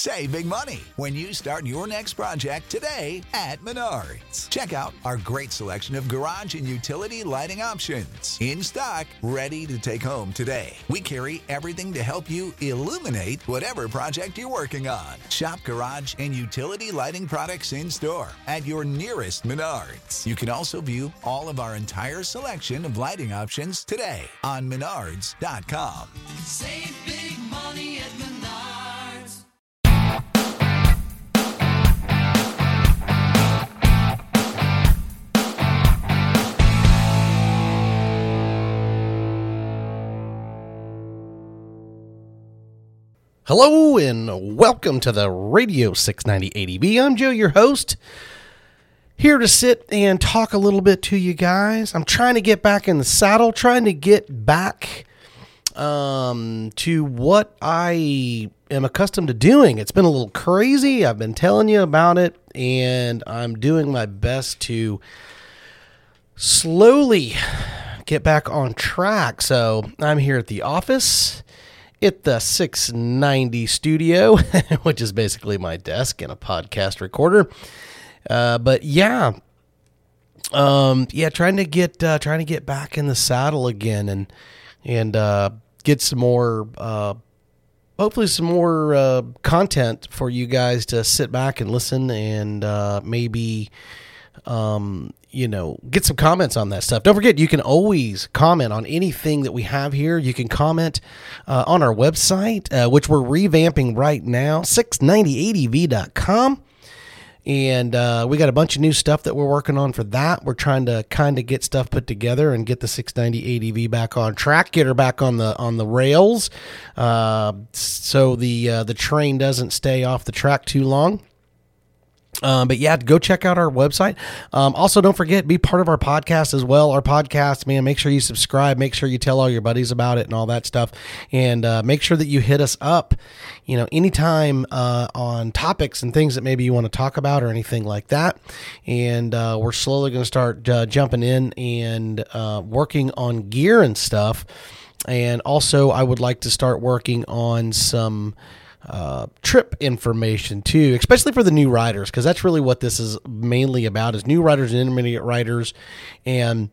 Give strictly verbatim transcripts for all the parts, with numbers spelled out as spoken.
Save big money when you start your next project today at Menards. Check out our great selection of garage and utility lighting options. In stock, ready to take home today. We carry everything to help you illuminate whatever project you're working on. Shop garage and utility lighting products in store at your nearest Menards. You can also view all of our entire selection of lighting options today on menards dot com. Save big money at Menards. Hello and welcome to the Radio six ninety A D B. I'm Joe, your host, here to sit and talk a little bit to you guys. I'm trying to get back in the saddle, trying to get back um, to what I am accustomed to doing. It's been a little crazy. I've been telling you about it, and I'm doing my best to slowly get back on track. So I'm here at the office at the six ninety studio, which is basically my desk and a podcast recorder. Uh, but yeah, um, yeah, trying to get uh, trying to get back in the saddle again and and uh, get some more, uh, hopefully some more uh, content for you guys to sit back and listen and uh, maybe. Um, you know, get some comments on that stuff. Don't forget, you can always comment on anything that we have here. You can comment uh, on our website, uh, which we're revamping right now, six ninety A D V dot com. And uh, we got a bunch of new stuff that we're working on for that. We're trying to kind of get stuff put together and get the six ninety A D V back on track, get her back on the on the rails, uh, so the uh, the train doesn't stay off the track too long. Um, but yeah, go check out our website. Um, also, don't forget, be part of our podcast as well. Our podcast, man, make sure you subscribe, make sure you tell all your buddies about it and all that stuff. And, uh, make sure that you hit us up, you know, anytime, uh, on topics and things that maybe you want to talk about or anything like that. And, uh, we're slowly going to start uh, jumping in and, uh, working on gear and stuff. And also I would like to start working on some, Uh, trip information too, especially for the new riders, because that's really what this is mainly about, is new riders and intermediate riders and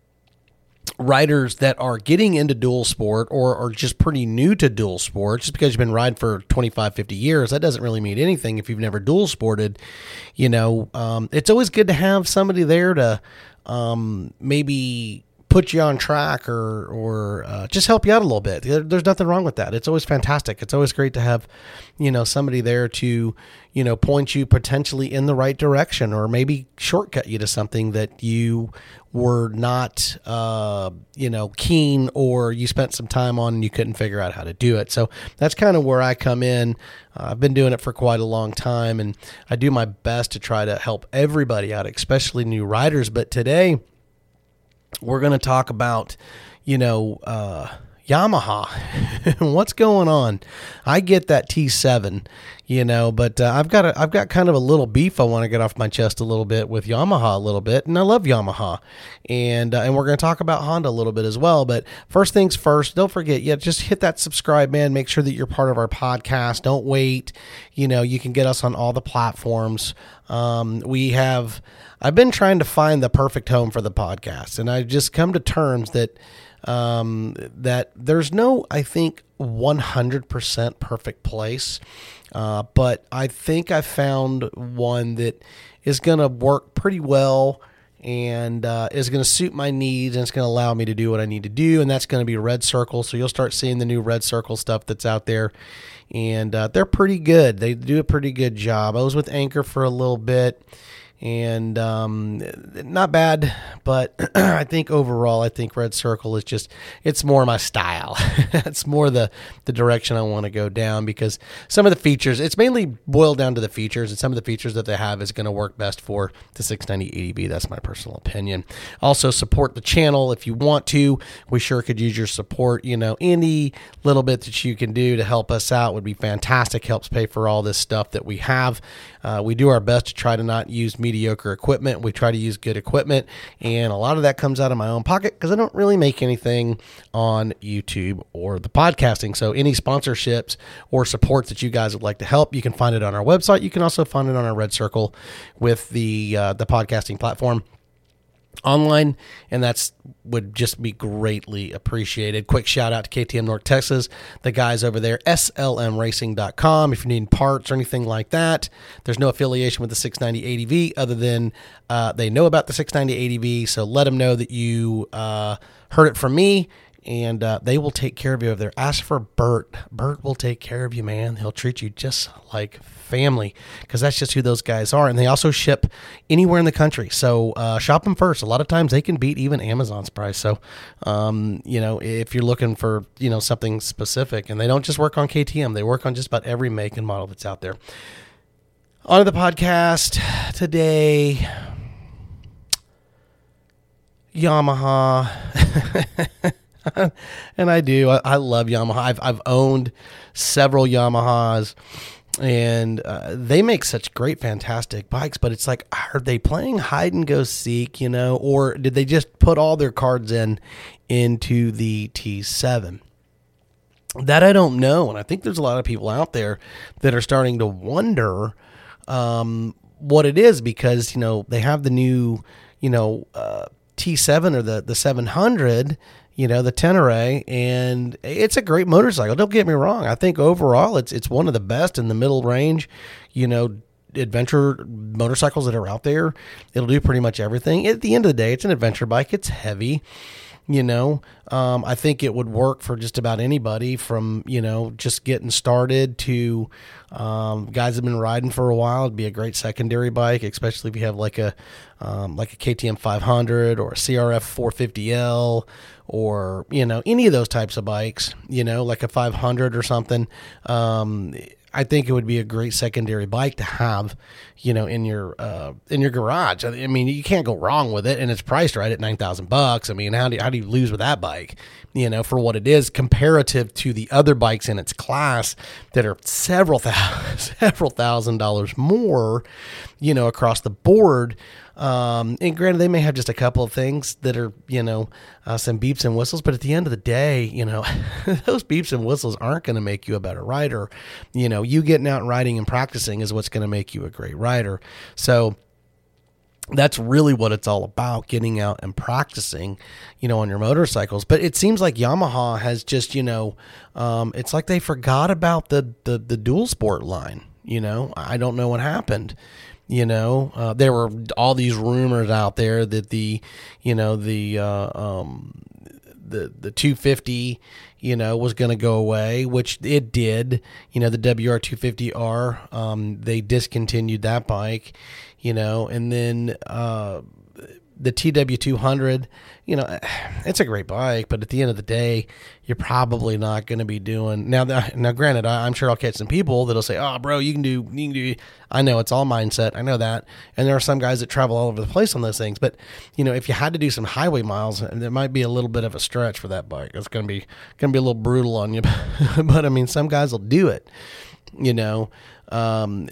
riders that are getting into dual sport or are just pretty new to dual sport. Just because you've been riding for twenty-five, fifty years, that doesn't really mean anything if you've never dual sported. You know, um, it's always good to have somebody there to um, maybe put you on track or or uh, just help you out a little bit. There's nothing wrong with that. It's always fantastic. It's always great to have, you know, somebody there to, you know, point you potentially in the right direction or maybe shortcut you to something that you were not, uh, you know, keen or you spent some time on and you couldn't figure out how to do it. So that's kind of where I come in. Uh, I've been doing it for quite a long time, and I do my best to try to help everybody out, especially new riders. But today, we're going to talk about, you know, uh, Yamaha. What's going on? I get that T seven, you know, but uh, I've got a, I've got kind of a little beef I want to get off my chest a little bit with Yamaha a little bit, and I love Yamaha, and uh, and we're going to talk about Honda a little bit as well. But first things first, don't forget, yeah, just hit that subscribe, man. Make sure that you're part of our podcast. Don't wait. You know, you can get us on all the platforms. Um, we have. I've been trying to find the perfect home for the podcast, and I've just come to terms that um, that there's no, I think, one hundred percent perfect place, uh, but I think I found one that is going to work pretty well and uh, is going to suit my needs, and it's going to allow me to do what I need to do, and that's going to be Red Circle. So you'll start seeing the new Red Circle stuff that's out there, and uh, they're pretty good. They do a pretty good job. I was with Anchor for a little bit, and um, not bad, but I think overall, I think Red Circle is just, it's more my style. It's more the, the direction I want to go down, because some of the features, it's mainly boiled down to the features, and some of the features that they have is going to work best for the six ninety A D B. That's my personal opinion. Also, support the channel if you want to. We sure could use your support. You know, any little bit that you can do to help us out would be fantastic. Helps pay for all this stuff that we have. Uh, we do our best to try to not use media mediocre equipment. We try to use good equipment, and a lot of that comes out of my own pocket because I don't really make anything on YouTube or the podcasting. So any sponsorships or supports that you guys would like to help, you can find it on our website. You can also find it on our Red Circle with the uh, the podcasting platform online, and that's would just be greatly appreciated. Quick shout out to K T M North Texas, the guys over there, S L M racing dot com. If you're needing parts or anything like that, there's no affiliation with the six ninety A D V other than uh, they know about the six ninety A D V, so let them know that you uh, heard it from me, and uh, they will take care of you over there. Ask for Bert. Bert will take care of you, man. He'll treat you just like family because that's just who those guys are. And they also ship anywhere in the country. So uh, shop them first. A lot of times they can beat even Amazon's price. So, um, you know, if you're looking for, you know, something specific, and they don't just work on K T M, they work on just about every make and model that's out there. On to the podcast today, Yamaha. And I do. I, I love Yamaha. I've, I've owned several Yamahas, and uh, they make such great, fantastic bikes. But it's like, are they playing hide and go seek, you know, or did they just put all their cards in into the T seven? That I don't know. And I think there's a lot of people out there that are starting to wonder um, what it is, because, you know, they have the new, you know, uh, T seven or the, the seven hundred, you know, the Tenere, and it's a great motorcycle. Don't get me wrong. I think overall it's it's one of the best in the middle range, you know, adventure motorcycles that are out there. It'll do pretty much everything. At the end of the day, it's an adventure bike. It's heavy. You know, um, I think it would work for just about anybody from, you know, just getting started to um, guys that have been riding for a while. It'd be a great secondary bike, especially if you have like a um, like a K T M five hundred or a C R F four fifty L or, you know, any of those types of bikes, you know, like a five hundred or something. Um, I think it would be a great secondary bike to have, you know, in your uh, in your garage. I mean, you can't go wrong with it, and it's priced right at nine thousand bucks. I mean, how do you, how do you lose with that bike? You know, for what it is, comparative to the other bikes in its class that are several thousand several thousand dollars more, you know, across the board. Um, and granted, they may have just a couple of things that are, you know, uh, some beeps and whistles, but at the end of the day, you know, those beeps and whistles aren't going to make you a better rider. You know, you getting out and riding and practicing is what's going to make you a great rider. So that's really what it's all about, getting out and practicing, you know, on your motorcycles. But it seems like Yamaha has just, you know, um, it's like they forgot about the, the, the dual sport line. You know, I don't know what happened. You know, uh, there were all these rumors out there that the, you know, the, uh, um, the, the two fifty, you know, was going to go away, which it did. You know, the W R two fifty R, um, they discontinued that bike, you know, and then, uh, the T W two hundred, you know, it's a great bike, but at the end of the day, you're probably not going to be doing now. Now, granted, I, I'm sure I'll catch some people that'll say, "Oh, bro, you can do, you can do." I know it's all mindset. I know that, and there are some guys that travel all over the place on those things. But you know, if you had to do some highway miles, there might be a little bit of a stretch for that bike. It's going to be going to be a little brutal on you, but I mean, some guys will do it. You know, um,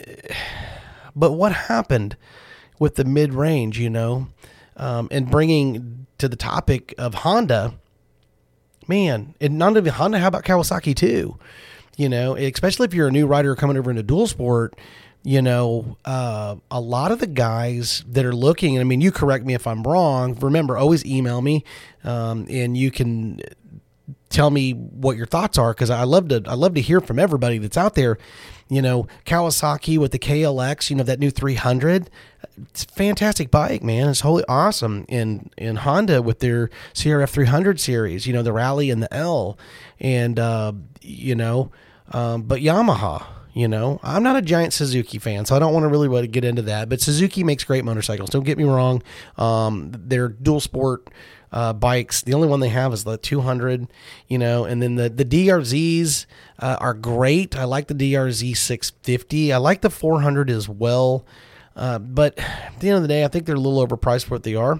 but what happened with the mid range? You know. Um, and bringing to the topic of Honda, man, and not only Honda, how about Kawasaki too? You know, especially if you're a new rider coming over into dual sport, you know, uh, a lot of the guys that are looking, and I mean, you correct me if I'm wrong. Remember, always email me, um, and you can tell me what your thoughts are, because I love to I love to hear from everybody that's out there. You know, Kawasaki with the K L X, you know, that new three hundred, it's a fantastic bike, man. It's wholly awesome. In in Honda with their C R F three hundred series, you know, the Rally and the L, and uh, you know, um, but Yamaha. You know, I'm not a giant Suzuki fan, so I don't want to really want to get into that. But Suzuki makes great motorcycles. Don't get me wrong. Um, they're dual sport uh, bikes. The only one they have is the two hundred, you know, and then the, the D R Zs uh, are great. I like the D R Z six fifty. I like the four hundred as well. Uh, but at the end of the day, I think they're a little overpriced for what they are.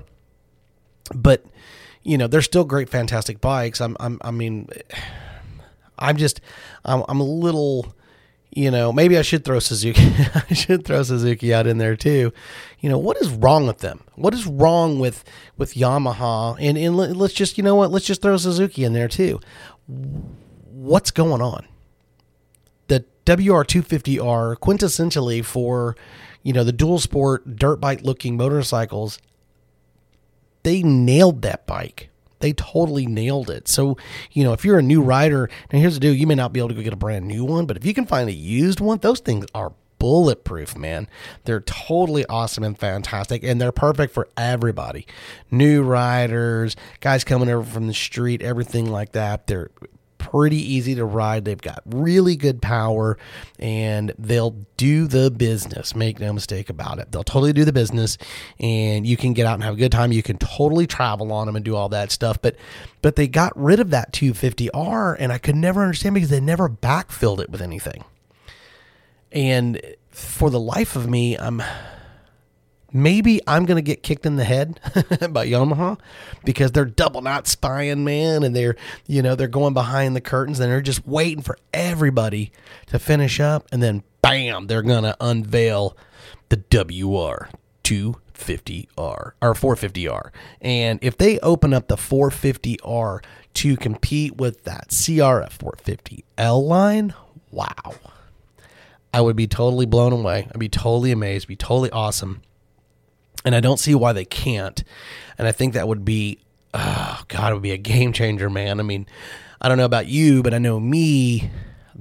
But, you know, they're still great, fantastic bikes. I'm, I'm I mean, I'm just, I'm, I'm a little... you know, maybe I should throw Suzuki. I should throw Suzuki out in there too. You know, what is wrong with them? What is wrong with, with Yamaha? And, and let's just, you know what, let's just throw Suzuki in there too. What's going on? The W R two fifty R, quintessentially for, you know, the dual sport dirt bike looking motorcycles, they nailed that bike. They totally nailed it. So, you know, if you're a new rider, now here's the deal, you may not be able to go get a brand new one, but if you can find a used one, those things are bulletproof, man. They're totally awesome and fantastic, and they're perfect for everybody. New riders, guys coming over from the street, everything like that. They're pretty easy to ride. They've got really good power, and they'll do the business. Make no mistake about it. They'll totally do the business, and you can get out and have a good time. You can totally travel on them and do all that stuff. But but they got rid of that two fifty R, and I could never understand because they never backfilled it with anything. And for the life of me, I'm maybe I'm going to get kicked in the head by Yamaha because they're double knot spying, man. And they're, you know, they're going behind the curtains and they're just waiting for everybody to finish up. And then bam, they're going to unveil the W R two fifty R or four fifty R. And if they open up the four fifty R to compete with that C R F four fifty L line, wow. I would be totally blown away. I'd be totally amazed, be totally awesome. And I don't see why they can't. And I think that would be, oh God, it would be a game changer, man. I mean, I don't know about you, but I know me.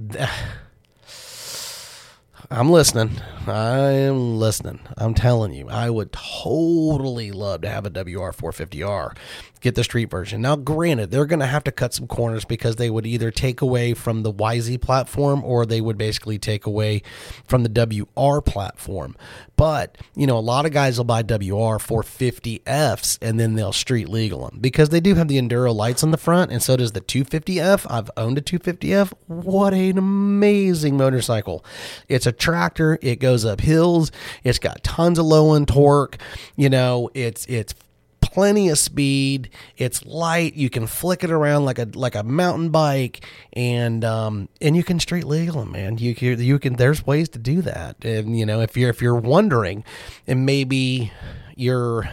I'm listening. I am listening. I'm telling you, I would totally love to have a W R four fifty R. Get the street version. Now, granted, they're going to have to cut some corners because they would either take away from the Y Z platform or they would basically take away from the W R platform. But, you know, a lot of guys will buy W R four fifty Fs and then they'll street legal them because they do have the Enduro lights on the front, and so does the two fifty F. I've owned a two fifty F. What an amazing motorcycle. It's a tractor. It goes up hills. It's got tons of low end torque. You know, it's it's plenty of speed. It's light. You can flick it around like a like a mountain bike, and um and you can street legal them, man. You can, you can. There's ways to do that, and you know if you're if you're wondering, and maybe you're.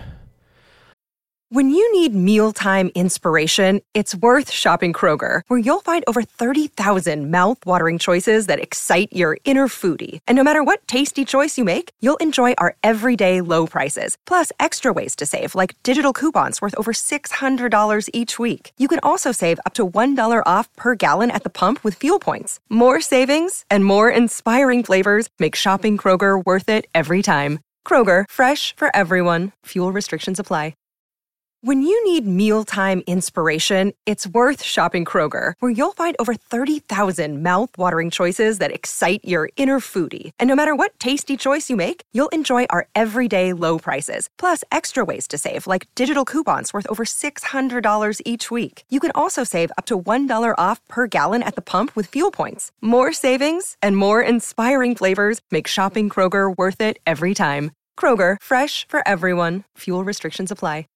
When you need mealtime inspiration, it's worth shopping Kroger, where you'll find over thirty thousand mouth-watering choices that excite your inner foodie. And no matter what tasty choice you make, you'll enjoy our everyday low prices, plus extra ways to save, like digital coupons worth over six hundred dollars each week. You can also save up to one dollar off per gallon at the pump with fuel points. More savings and more inspiring flavors make shopping Kroger worth it every time. Kroger, fresh for everyone. Fuel restrictions apply. When you need mealtime inspiration, it's worth shopping Kroger, where you'll find over thirty thousand mouth-watering choices that excite your inner foodie. And no matter what tasty choice you make, you'll enjoy our everyday low prices, plus extra ways to save, like digital coupons worth over six hundred dollars each week. You can also save up to one dollar off per gallon at the pump with fuel points. More savings and more inspiring flavors make shopping Kroger worth it every time. Kroger, fresh for everyone. Fuel restrictions apply.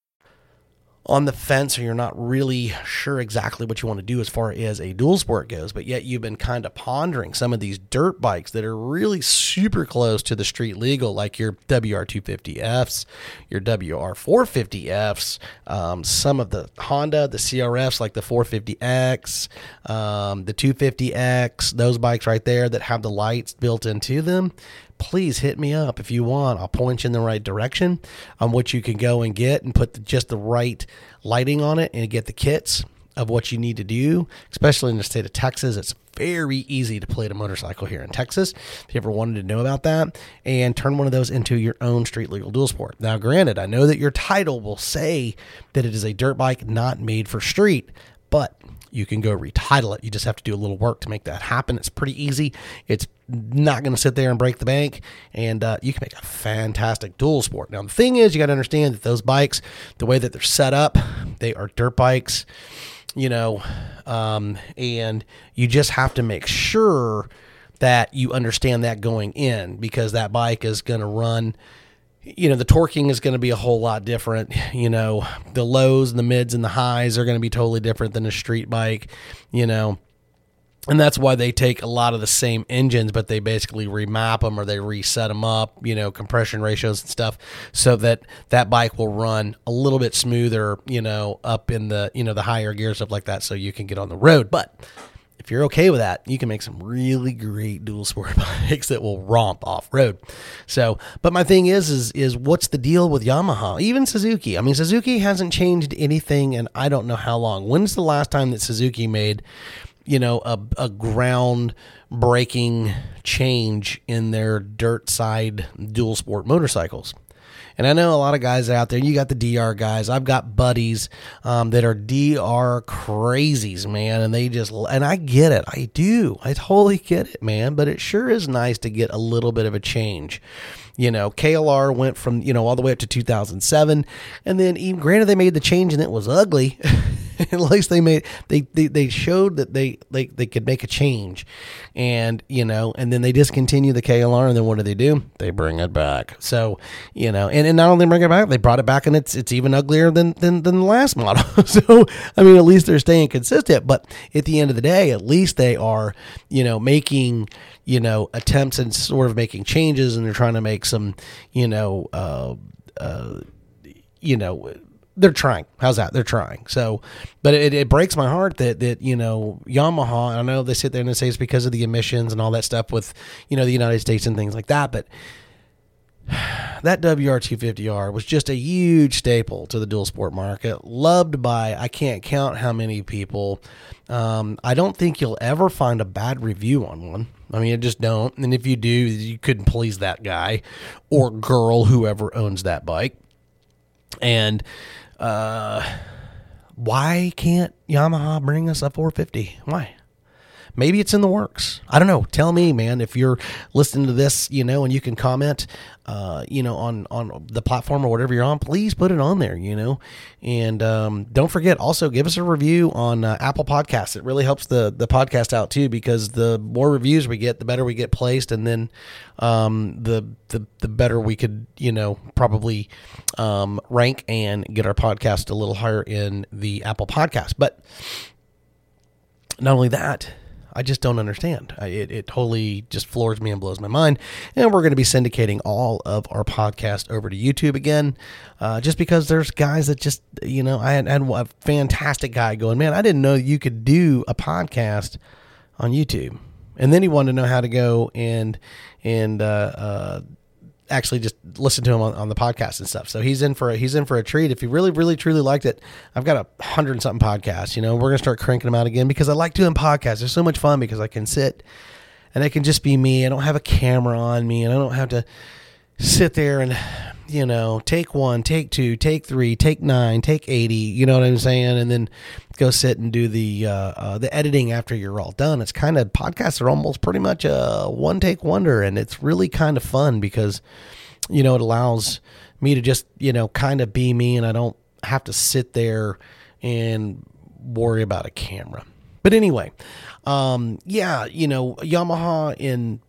On the fence, or you're not really sure exactly what you want to do as far as a dual sport goes, but yet you've been kind of pondering some of these dirt bikes that are really super close to the street legal, like your W R two fifty Fs, your W R four fifty Fs, um, some of the Honda, the C R Fs like the four fifty X, um, the two fifty X, those bikes right there that have the lights built into them. Please hit me up if you want. I'll point you in the right direction on what you can go and get and put the, just the right lighting on it and get the kits of what you need to do, especially in the state of Texas. It's very easy to plate a motorcycle here in Texas, if you ever wanted to know about that, and turn one of those into your own street legal dual sport. Now, granted, I know that your title will say that it is a dirt bike not made for street, but you can go retitle it. You just have to do a little work to make that happen. It's pretty easy. It's not going to sit there and break the bank, and uh, you can make a fantastic dual sport. Now, the thing is, you got to understand that those bikes, the way that they're set up, they are dirt bikes, you know, um, and you just have to make sure that you understand that going in, because that bike is going to run, you know, the torquing is going to be a whole lot different. You know, the lows and the mids and the highs are going to be totally different than a street bike, you know. And that's why they take a lot of the same engines, but they basically remap them or they reset them up, you know, compression ratios and stuff, so that that bike will run a little bit smoother, you know, up in the, you know, the higher gear, stuff like that, so you can get on the road. But if you're okay with that, you can make some really great dual sport bikes that will romp off road. So, but my thing is, is, is what's the deal with Yamaha? Even Suzuki. I mean, Suzuki hasn't changed anything in I don't know how long. When's the last time that Suzuki made, you know, a, a ground breaking change in their dirt side dual sport motorcycles? And I know a lot of guys out there, you got the D R guys. I've got buddies um, that are D R crazies, man. And they just, and I get it. I do. I totally get it, man. But it sure is nice to get a little bit of a change. You know, K L R went from, you know, all the way up to two thousand seven. And then even granted, they made the change and it was ugly. At least they made, they, they, they showed that they, they, they could make a change. And, you know, and then they discontinue the K L R, and then what do they do? They bring it back. So, you know, and, and not only bring it back, they brought it back, and it's, it's even uglier than, than, than the last model. So, I mean, at least they're staying consistent, but at the end of the day, at least they are, you know, making, you know, attempts and sort of making changes, and they're trying to make some, you know, uh, uh, you know, they're trying. How's that? They're trying. So, but it, it breaks my heart that, that, you know, Yamaha, I know they sit there and they say it's because of the emissions and all that stuff with, you know, the United States and things like that. But that W R two fifty R was just a huge staple to the dual sport market, loved by, I can't count how many people. Um, I don't think you'll ever find a bad review on one. I mean, I just don't. And if you do, you couldn't please that guy or girl, whoever owns that bike. And, Uh, why can't Yamaha bring us a four fifty? Why? Maybe it's in the works. I don't know. Tell me, man, if you're listening to this, you know, and you can comment, uh, you know, on, on the platform or whatever you're on, please put it on there, you know, and, um, don't forget, also give us a review on uh, Apple Podcasts. It really helps the, the podcast out too, because the more reviews we get, the better we get placed. And then, um, the, the, the better we could, you know, probably, um, rank and get our podcast a little higher in the Apple Podcast. But not only that, I just don't understand. I, it, it totally just floors me and blows my mind. And we're going to be syndicating all of our podcast over to YouTube again, uh, just because there's guys that just, you know, I had, had a fantastic guy going, man, I didn't know you could do a podcast on YouTube. And then he wanted to know how to go and, and, uh, uh, actually just listen to him on, on the podcast and stuff. So he's in for a, he's in for a treat. If you really, really, truly liked it, I've got a hundred and something podcasts, you know, we're going to start cranking them out again because I like doing podcasts. They're so much fun because I can sit and it can just be me. I don't have a camera on me and I don't have to sit there and, you know, take one, take two, take three, take nine, take eighty, you know what I'm saying? And then go sit and do the, uh, uh, the editing after you're all done. It's kind of, podcasts are almost pretty much a one take wonder. And it's really kind of fun because, you know, it allows me to just, you know, kind of be me and I don't have to sit there and worry about a camera. But anyway, um, yeah, you know, Yamaha in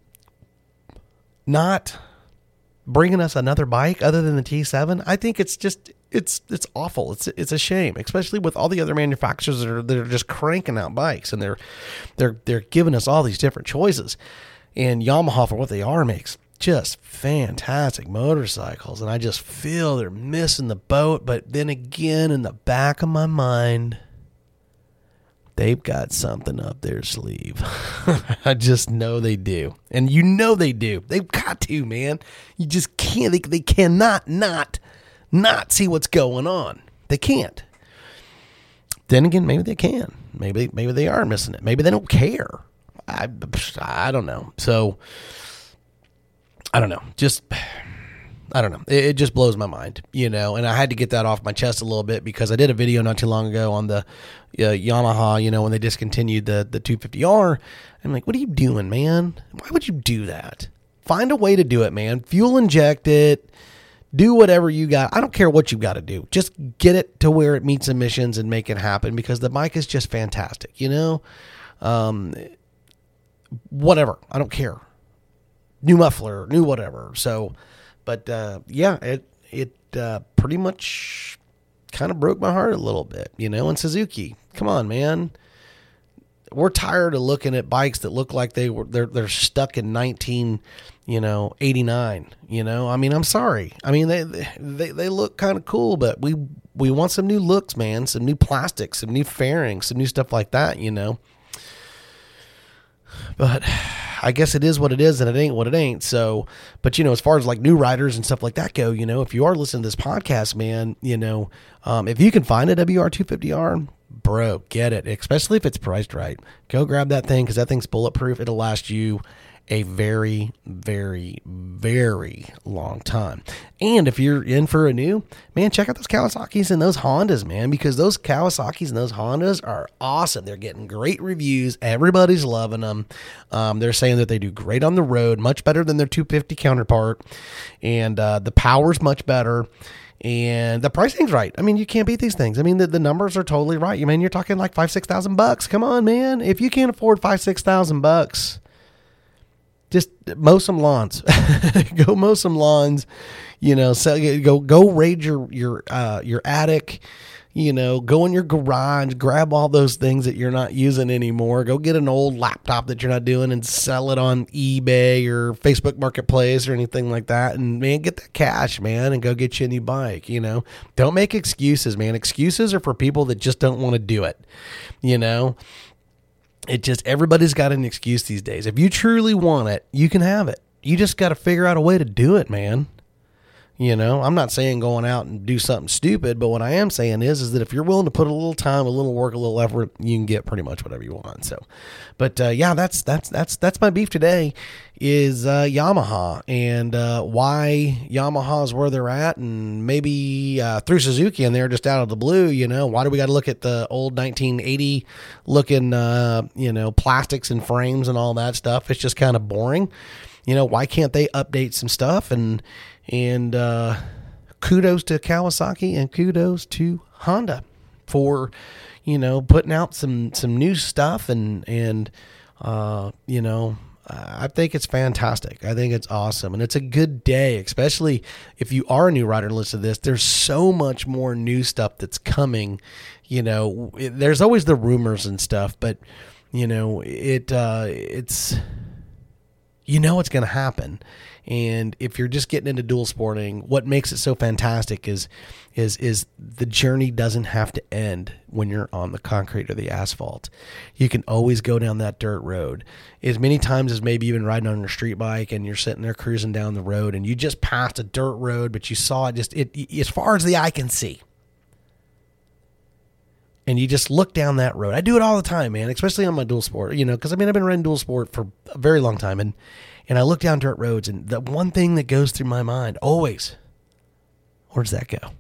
not bringing us another bike other than the T seven, I think it's just, it's, it's awful. It's, it's a shame, especially with all the other manufacturers that are, that are just cranking out bikes and they're, they're, they're giving us all these different choices. And Yamaha, for what they are, makes just fantastic motorcycles. And I just feel they're missing the boat. But then again, in the back of my mind, they've got something up their sleeve. I just know they do. And you know they do. They've got to, man. You just can't. They, they cannot not, not see what's going on. They can't. Then again, maybe they can. Maybe, maybe they are missing it. Maybe they don't care. I, I don't know. So, I don't know. Just... I don't know. It, it just blows my mind, you know, and I had to get that off my chest a little bit because I did a video not too long ago on the uh, Yamaha, you know, when they discontinued the, the two fifty R. I'm like, what are you doing, man? Why would you do that? Find a way to do it, man. Fuel inject it. Do whatever you got. I don't care what you got to do. Just get it to where it meets emissions and make it happen because the bike is just fantastic, you know? Um, whatever. I don't care. New muffler, new whatever. So... But, uh, yeah, it, it, uh, pretty much kind of broke my heart a little bit, you know, and Suzuki, come on, man. we're tired of looking at bikes that look like they were they're they're stuck in nineteen, you know, eighty-nine. You know, I mean, I'm sorry. I mean, they they they look kind of cool, but we we want some new looks, man. Some new plastics, some new fairings, some new stuff like that. You know. But I guess it is what it is and it ain't what it ain't. So, but you know, as far as like new riders and stuff like that go, you know, if you are listening to this podcast, man, you know, um, if you can find a W R two fifty R, bro, get it, especially if it's priced right. Go grab that thing because that thing's bulletproof. It'll last you a very, very, very long time. And if you're in for a new, man, check out those Kawasaki's and those Hondas, man, because those Kawasaki's and those Hondas are awesome. They're getting great reviews. Everybody's loving them. Um, they're saying that they do great on the road, much better than their two fifty counterpart. And uh, the power's much better. And the pricing's right. I mean, you can't beat these things. I mean, the, the numbers are totally right. You mean, you're talking like five, six thousand bucks. Come on, man. If you can't afford five, six thousand bucks, just mow some lawns. Go mow some lawns. You know, so go go raid your your uh, your attic. You know, go in your garage, grab all those things that you're not using anymore. Go get an old laptop that you're not doing and sell it on eBay or Facebook Marketplace or anything like that. And man, get that cash, man, and go get you a new bike. You know, don't make excuses, man. Excuses are for people that just don't want to do it. You know. It just, everybody's got an excuse these days. If you truly want it, you can have it. You just got to figure out a way to do it, man. You know, I'm not saying going out and do something stupid, but what I am saying is, is that if you're willing to put a little time, a little work, a little effort, you can get pretty much whatever you want. So, but uh, yeah, that's, that's, that's, that's my beef today is uh, Yamaha and uh, why Yamaha's where they're at, and maybe uh, through Suzuki and they're just out of the blue. You know, why do we got to look at the old nineteen eighty looking, uh, you know, plastics and frames and all that stuff? It's just kind of boring. You know, why can't they update some stuff? And, and uh, kudos to Kawasaki and kudos to Honda for, you know, putting out some, some new stuff and, and, uh, you know, I think it's fantastic. I think it's awesome. And it's a good day, especially if you are a new rider and listen to this. There's so much more new stuff that's coming. You know, it, there's always the rumors and stuff, but you know, it, uh, it's, you know, it's going to happen. And if you're just getting into dual sporting, what makes it so fantastic is, is, is the journey doesn't have to end when you're on the concrete or the asphalt. You can always go down that dirt road as many times as maybe you've been riding on your street bike and you're sitting there cruising down the road and you just passed a dirt road, but you saw it just, it, as far as the eye can see. And you just look down that road. I do it all the time, man, especially on my dual sport, you know, cause I mean, I've been riding dual sport for a very long time. And, and I look down dirt roads and the one thing that goes through my mind always, where does that go?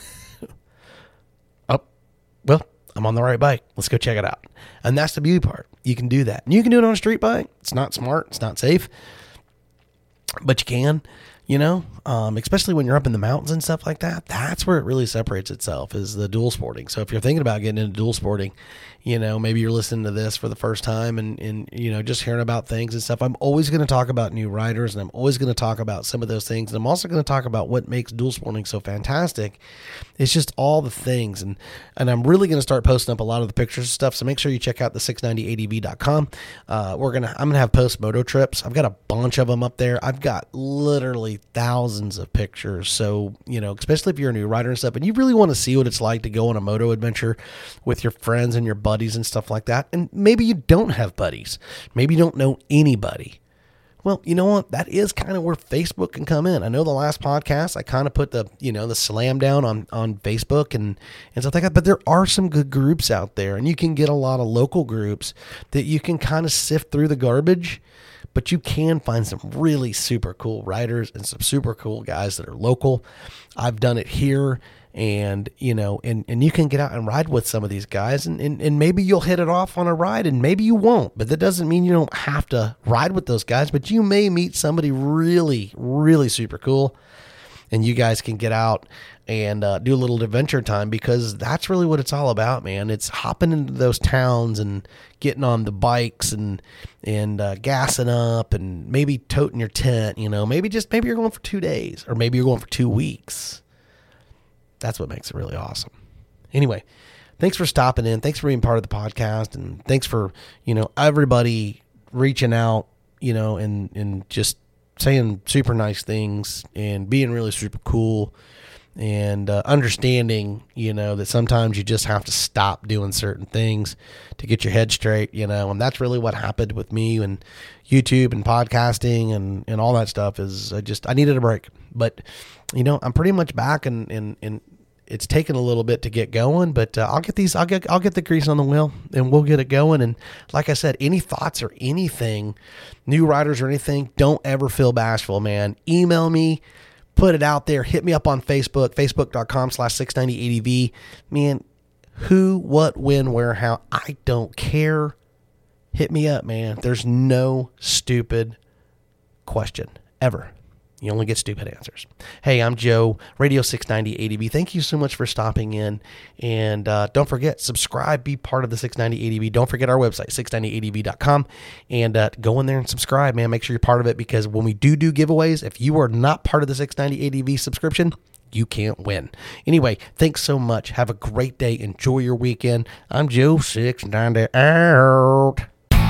Oh, well, I'm on the right bike. Let's go check it out. And that's the beauty part. You can do that. And you can do it on a street bike. It's not smart. It's not safe, but you can, you know, um, especially when you're up in the mountains and stuff like that. That's where it really separates itself is the dual sporting. So if you're thinking about getting into dual sporting, you know, maybe you're listening to this for the first time and, and you know, just hearing about things and stuff. I'm always going to talk about new riders and I'm always going to talk about some of those things. And I'm also going to talk about what makes dual sporting so fantastic. It's just all the things. And, and I'm really going to start posting up a lot of the pictures and stuff. So make sure you check out the six ninety A D V dot com. Uh, we're going to, I'm going to have post moto trips. I've got a bunch of them up there. I've got literally thousands of pictures. So, you know, especially if you're a new rider and stuff and you really want to see what it's like to go on a moto adventure with your friends and your buddies and stuff like that. And maybe you don't have buddies. Maybe you don't know anybody. Well, you know what? That is kind of where Facebook can come in. I know the last podcast, I kind of put the, you know, the slam down on, on Facebook and, and stuff like that, but there are some good groups out there and you can get a lot of local groups that you can kind of sift through the garbage, but you can find some really super cool riders and some super cool guys that are local. I've done it here. And, you know, and, and you can get out and ride with some of these guys and, and, and maybe you'll hit it off on a ride and maybe you won't, but that doesn't mean you don't have to ride with those guys, but you may meet somebody really, really super cool and you guys can get out and uh, do a little adventure time because that's really what it's all about, man. It's hopping into those towns and getting on the bikes and, and uh, gassing up and maybe toting your tent, you know, maybe just, maybe you're going for two days or maybe you're going for two weeks. That's what makes it really awesome. Anyway, thanks for stopping in. Thanks for being part of the podcast. And thanks for, you know, everybody reaching out, you know, and, and just saying super nice things and being really super cool and uh, understanding, you know, that sometimes you just have to stop doing certain things to get your head straight, you know, and that's really what happened with me and YouTube and podcasting and, and all that stuff is I just, I needed a break, but you know, I'm pretty much back and, and, and it's taken a little bit to get going, but uh, I'll get these, I'll get, I'll get the grease on the wheel and we'll get it going. And like I said, any thoughts or anything, new writers or anything, don't ever feel bashful, man. Email me. Put it out there. Hit me up on Facebook, facebook.com slash 690ADV. Man, who, what, when, where, how, I don't care. Hit me up, man. There's no stupid question ever. You only get stupid answers. Hey, I'm Joe, Radio six ninety A D V. Thank you so much for stopping in. And uh, don't forget, subscribe, be part of the six ninety A D V. Don't forget our website, six ninety A D V dot com. And uh, go in there and subscribe, man. Make sure you're part of it because when we do do giveaways, if you are not part of the six ninety A D V subscription, you can't win. Anyway, thanks so much. Have a great day. Enjoy your weekend. I'm Joe, six ninety out.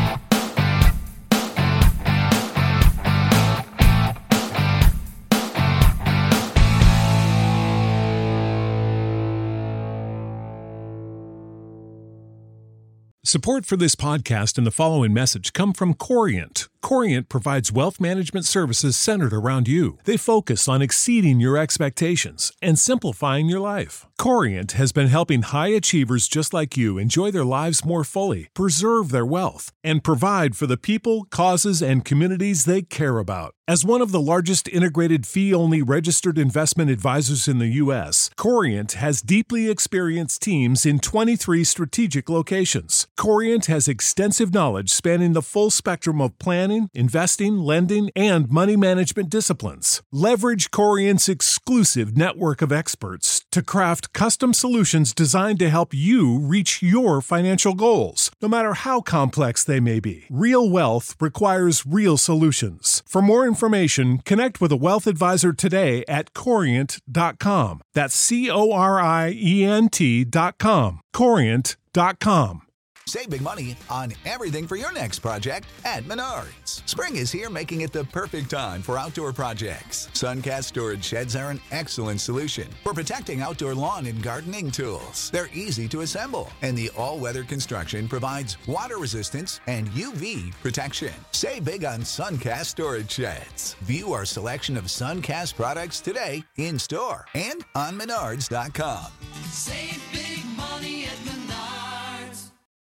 Support for this podcast and the following message come from Corient. Corient provides wealth management services centered around you. They focus on exceeding your expectations and simplifying your life. Corient has been helping high achievers just like you enjoy their lives more fully, preserve their wealth, and provide for the people, causes, and communities they care about. As one of the largest integrated fee-only registered investment advisors in the U S, Corient has deeply experienced teams in twenty-three strategic locations. Corient has extensive knowledge spanning the full spectrum of planning, investing, lending, and money management disciplines. Leverage Corient's exclusive network of experts to craft custom solutions designed to help you reach your financial goals, no matter how complex they may be. Real wealth requires real solutions. For more information, connect with a wealth advisor today at corient dot com. That's C O R I E N T dot com. corient dot com. Save big money on everything for your next project at Menards. Spring is here, making it the perfect time for outdoor projects. Suncast storage sheds are an excellent solution for protecting outdoor lawn and gardening tools. They're easy to assemble, and the all-weather construction provides water resistance and U V protection. Save big on Suncast storage sheds. View our selection of Suncast products today in store and on menards dot com. Save